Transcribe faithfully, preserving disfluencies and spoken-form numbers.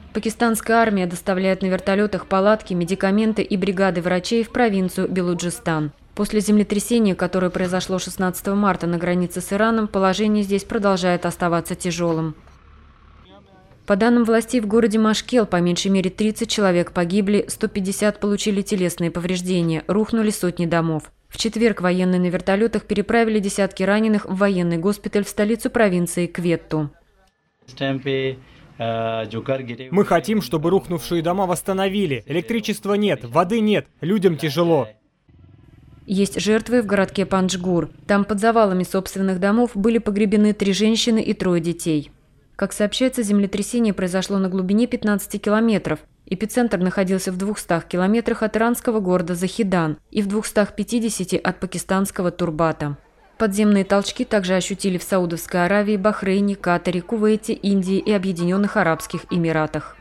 Пакистанская армия доставляет на вертолетах палатки, медикаменты и бригады врачей в провинцию Белуджистан. После землетрясения, которое произошло шестнадцатого марта на границе с Ираном, положение здесь продолжает оставаться тяжелым. По данным властей, в городе Машкел по меньшей мере тридцать человек погибли, сто пятьдесят получили телесные повреждения, рухнули сотни домов. В четверг военные на вертолетах переправили десятки раненых в военный госпиталь в столицу провинции Кветту. Мы хотим, чтобы рухнувшие дома восстановили. Электричества нет, воды нет, людям тяжело. Есть жертвы в городке Панджгур. Там под завалами собственных домов были погребены три женщины и трое детей. Как сообщается, землетрясение произошло на глубине пятнадцати километров. Эпицентр находился в двухстах километрах от иранского города Захидан и в двухстах пятидесяти от пакистанского Турбата. Подземные толчки также ощутили в Саудовской Аравии, Бахрейне, Катаре, Кувейте, Индии и Объединенных Арабских Эмиратах.